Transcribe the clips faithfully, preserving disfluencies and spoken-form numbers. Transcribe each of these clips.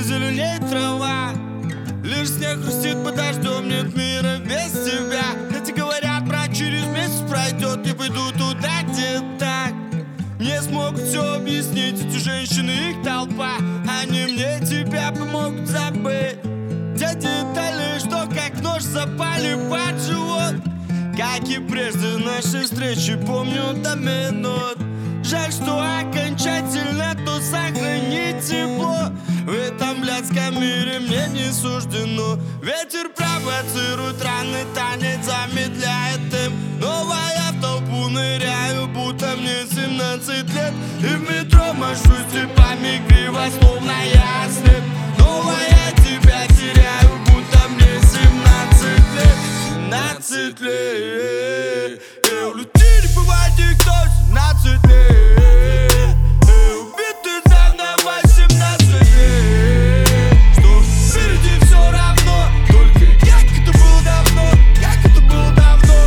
зеленеет трава, лишь снег хрустит под дождем, нет мира без тебя. Эти говорят, брат, через месяц пройдет, я пойду туда, где так. Мне смогут все объяснить, эти женщины, их толпа. Они мне тебя помогут забыть те детали, что как нож запали под живот. Как и прежде нашей встречи, помню до минут. Жаль, что окончательно то сохранить тепло. В этом блядском мире мне не суждено. Ветер провоцирует, раны танец замедляет им. Снова я в толпу ныряю, будто мне семнадцать лет. И в метро машусь типами криво, словно я слеп. Снова я тебя теряю, будто мне семнадцать лет. Семнадцать лет. И улетели по воде кто семнадцать лет. И убиты заново семнадцать лет. Что впереди все равно, только как это было давно, как это было давно.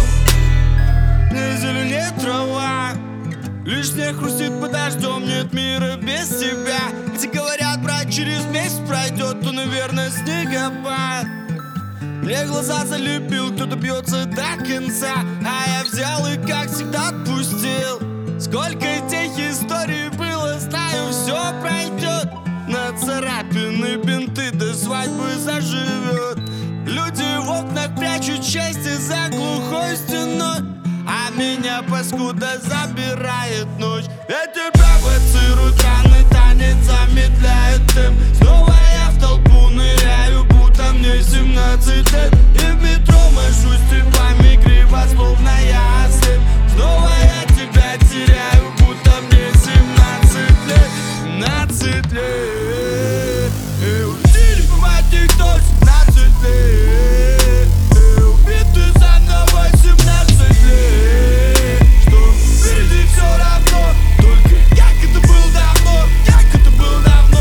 Не зеленеет трава, лишь снег хрустит под дождем, нет мира без тебя. Эти говорят, брат, через месяц пройдет, то, наверное, снегопад. Мне глаза залепил, кто-то бьется до конца, а я взял и, как всегда, отпустил. Сколько тех историй было, знаю, все пройдет. На царапины бинты до свадьбы заживет. Люди в окнах прячут счастье за глухой стеной, а меня, паскуда, забирает ночь. Ветер провоцирует, раны танец замедляет темп. Снова я в толпу ныряю, будто мне семнадцать лет. И в метро машусь типами криво, словно я слеп. Снова я тебя теряю, будто мне семнадцать лет. Семнадцать лет. И улетели по воде кто семнадцать лет. И убиты заново семнадцать лет. Что впереди все равно, только как это было давно, как это было давно.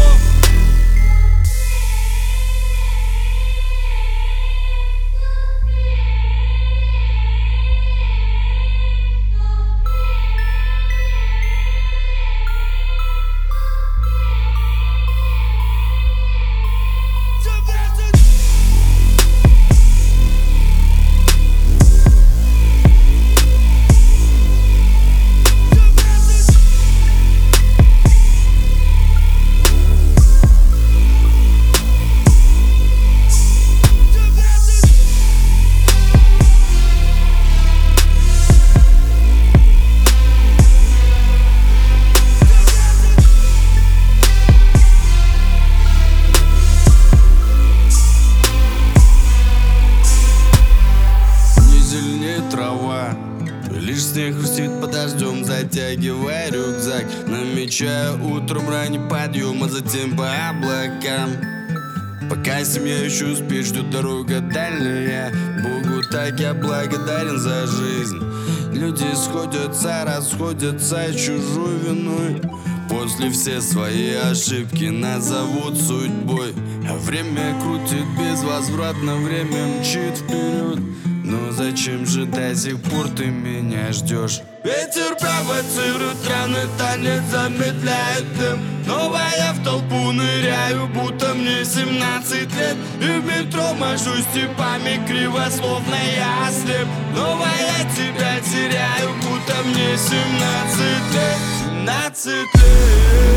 Трава, лишь снег хрустит под дождем, затягивая рюкзак, намечая утром ранний подъем, а затем по облакам. Пока семья еще успеет, ждет дорога дальняя. Богу так я благодарен за жизнь. Люди сходятся, расходятся чужой виной. После все свои ошибки назовут судьбой. А время крутит безвозвратно, время мчит вперед. Но зачем же до сих пор ты меня ждешь? Ветер провоцирует, раны танец замедляет темп. Снова я в толпу ныряю, будто мне семнадцать лет. И в метро машусь типами криво, словно я слеп. Снова я тебя теряю, будто мне семнадцать лет. Семнадцать лет.